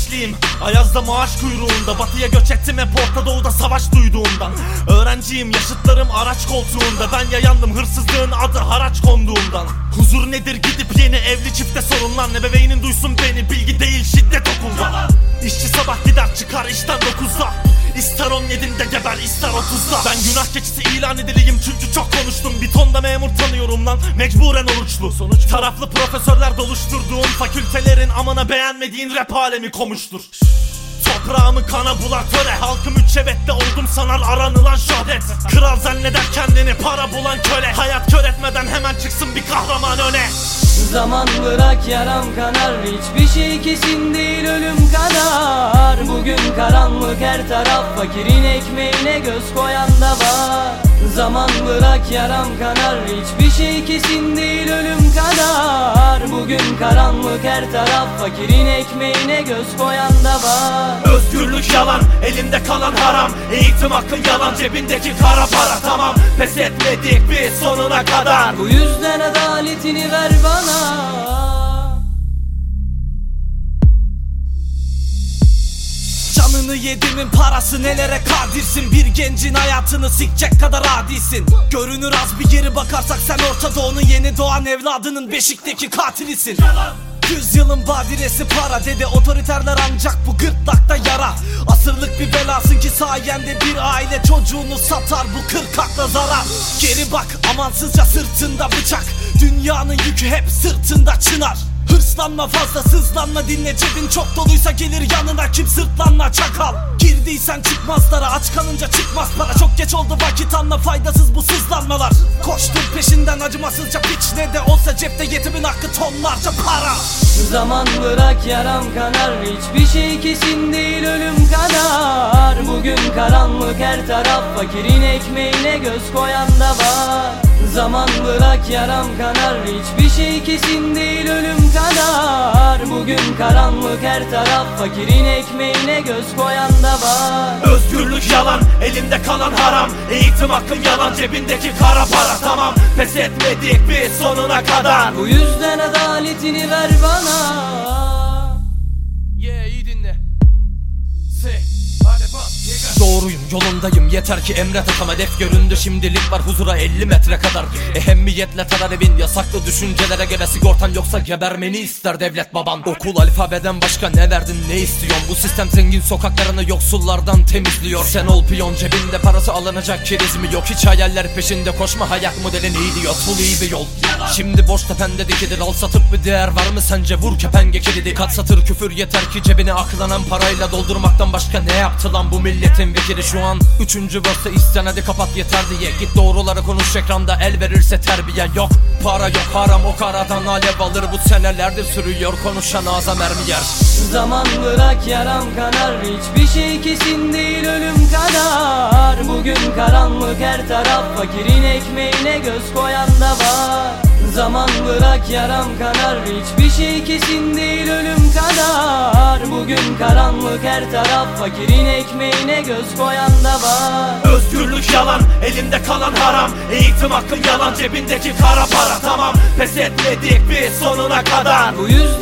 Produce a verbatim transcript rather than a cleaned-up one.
gençliğim Ayaz'da maaş kuyruğunda, batıya göç ettim hep Orta Doğu'da savaş duyduğumdan. Öğrenciyim, yaşıtlarım araç koltuğunda, ben yayandım hırsızlığın adı haraç konduğundan. Huzur nedir gidip yeni evli çifte sorunlar, ebeveynin duysun beni, bilgi değil şiddet okulda. İşçi sabah gider çıkar işten dokuzda, İster on yedinde geber ister otuzda. Ben günah keçisi ilan edileyim çünkü çok konuştum. Bir tonda memur tanıyorum lan, mecburen oruçlu. Sonuç taraflı profesörler doluşturduğum fakültelerin amına beğenmediğin rap alemi komuştur. Toprağımı kana bular töre, halkım üç evetle oldum sanar aranılan şöhret. Kral zanneder kendini para bulan köle, hayat kör etmeden hemen çıksın bir kahraman öne. Zaman bırak yaram kanar, hiçbir şey kesin değil ölüm kadar. Bugün karanlık her taraf, fakirin ekmeğine göz koyan da var. Zaman bırak yaram kanar, hiçbir şey kesin değil ölüm kadar. Bugün karanlık her taraf, fakirin ekmeğine göz koyan da var. Özgürlük yalan, elinde kalan haram. Eğitim hakkın yalan, cebindeki kara para. Tamam, pes etmedik biz sonuna kadar. Bu yüzden adaletini ver bana. Canını yedimin parası nelere kadirsin. Bir gencin hayatını sikecek kadar adisin. Görünür az bir geri bakarsak sen Orta Doğu'nun yeni doğan evladının beşikteki katilisin. Yüzyılın badiresi para dedi otoriterler, ancak bu gırtlakta yara. Asırlık bir belasın ki sayende bir aile çocuğunu satar, bu kırk akla zarar. Geri bak amansızca sırtında bıçak, dünyanın yükü hep sırtında çınar. Hırslanma fazla sızlanma, dinle cebin çok doluysa gelir yanına kim sırtlanma çakal. Girdiysen çıkmazlara, aç kalınca çıkmaz para. Çok geç oldu vakit anla, faydasız bu sızlanmalar. Koştur peşinden acımasızca, piç ne de olsa cepte yetimin hakkı tonlarca para. Zaman bırak yaram kanar, hiçbir şey kesin değil ölüm kadar. Bugün karanlık her taraf, fakirin ekmeğine göz koyan da var. Zaman bırak yaram kanar, hiçbir şey kesin değil ölüm kadar. Bugün karanlık her taraf, fakirin ekmeğine göz koyan da var. Özgürlük yalan, elinde kalan haram. Eğitim hakkın yalan, cebindeki kara para. Tamam, pes etmedik biz sonuna kadar. Bu yüzden adaletini ver bana. Yeah, iyi dinle. Say, hadi bak. Doğruyum, yolundayım, yeter ki emret atam. Hedef göründü, şimdilik var huzura elli metre kadar. Ehemmiyetle tarar evin, yasaklı düşüncelere göre. Sigortan yoksa gebermeni ister devlet baban. Okul alfabeden başka ne verdin ne istiyorsun? Bu sistem zengin sokaklarını yoksullardan temizliyor. Sen ol piyon, cebinde parası alınacak keriz mi yok? Hiç hayaller peşinde koşma, hayat modelin iyi diyor. Tul iyi bir yol. Şimdi boş tepende dikilir, al satıp bir değer var mı sence? Vur kepenge kilidi, kat satır küfür yeter ki cebine aklanan parayla doldurmaktan başka ne yaptı lan bu milletin vekili şu an? Üçüncü verse isyan hadi kapat yeter diye. Git doğruları konuş ekranda, el verirse terbiye yok. Para yok, haram o karadan alev alır. Bu senelerdir sürüyor, konuşan ağza mermi yer. Zaman bırak yaram kanar, hiçbir şey kesin değil ölüm kadar. Bugün karanlık her taraf, fakirin ekmeğine göz koyan da var. Zaman bırak yaram kanar, hiçbir şey kesin değil ölüm kadar. Bugün karanlık her taraf, fakirin ekmeğine göz koyan da var. Özgürlük yalan, elinde kalan haram. Eğitim hakkın yalan, cebindeki kara para. Tamam, pes etmedik biz sonuna kadar. Bu yüzden